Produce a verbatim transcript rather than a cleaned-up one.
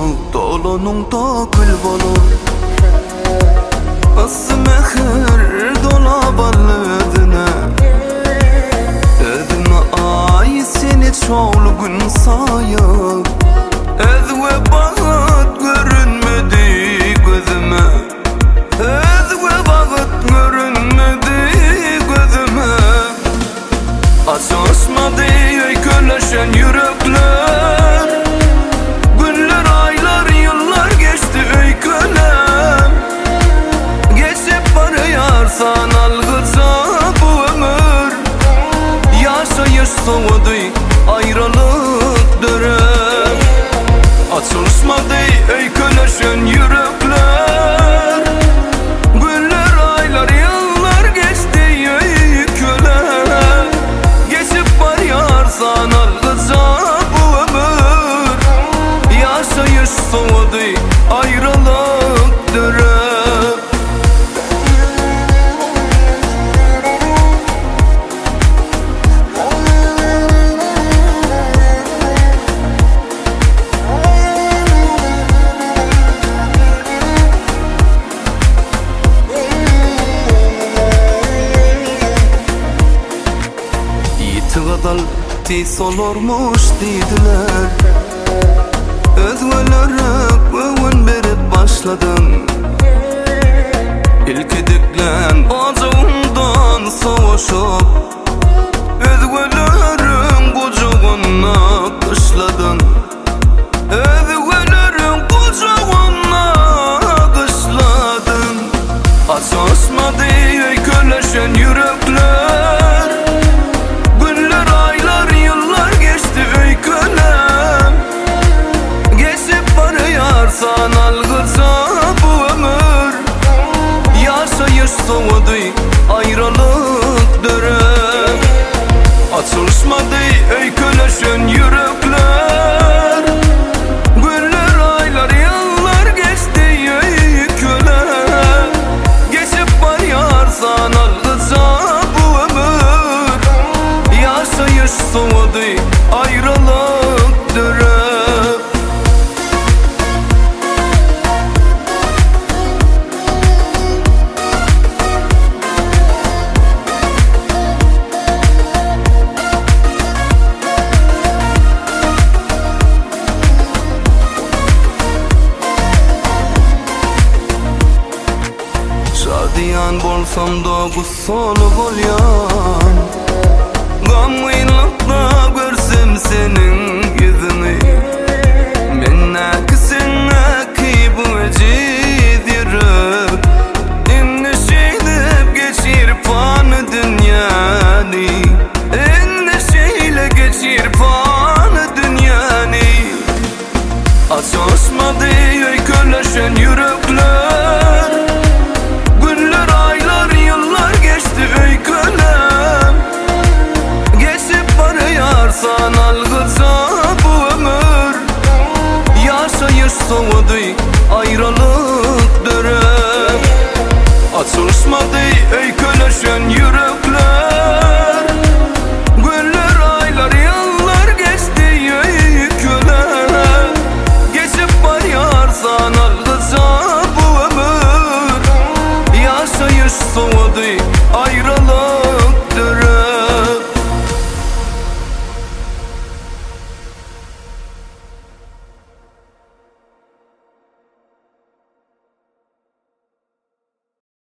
dolonungda gül bolur. Aslı mehir dolabalı ödüne, ödüne ay seni çoğlu gün sayıp, ödüve bağıt görünmedi gözüme, ödüve bağıt görünmedi gözüme. Açışmadı ey köleşen yürekler, günler, aylar, yıllar geçti ey kölem. Geçip varıyarsan algıca bu ömür, yaşayış soğudu ayrılık dönem. Açılışmadı ey köleşen yürekler, günler, aylar, yıllar geçti ey kölem. Geçip varıyarsan algıca bu ömür, yaşayış soğudu ayrılık dönem. Tıgadal tis olurmuş dediler, özvelere güven berip başladın. İlki diklen acığımdan savaşıp, özvelerin kucağına kışladın. Özvelerin kucağına kışladın. Açışmadı ey köleşen yürekler, günler, aylar, yıllar geçti ey kölem. Geçip varıyarsan algıca bu ömür, yaşayış soğudu ayrılık dönem. Açılışmadı ey köleşen yürekler, günler, aylar, yıllar geçti ey kölem. Geçip varıyarsan algıca bu ömür, yaşayış soğudu ayrılık dönem. Şadiyan bolsam da gussolu bolyan, gamıylıkta görsem senin yüzünü. Mennaki sennaki bu eciz yürüp, endişeyle geçir panı dünyani, endişeyle geçir panı dünyani. Açışmadı ey köleşen yürekler, günler, aylar, yıllar geçti ey kölem. Geçip varıyarsan algıca bu ömür, yaşayış soğudu ayrılık dönem. Açılışmadı ey köleşen yürekler, günler, aylar, yıllar geçti ey kölem. Geçip varıyarsan algıca bu ömür, yaşayış soğudu ayrılık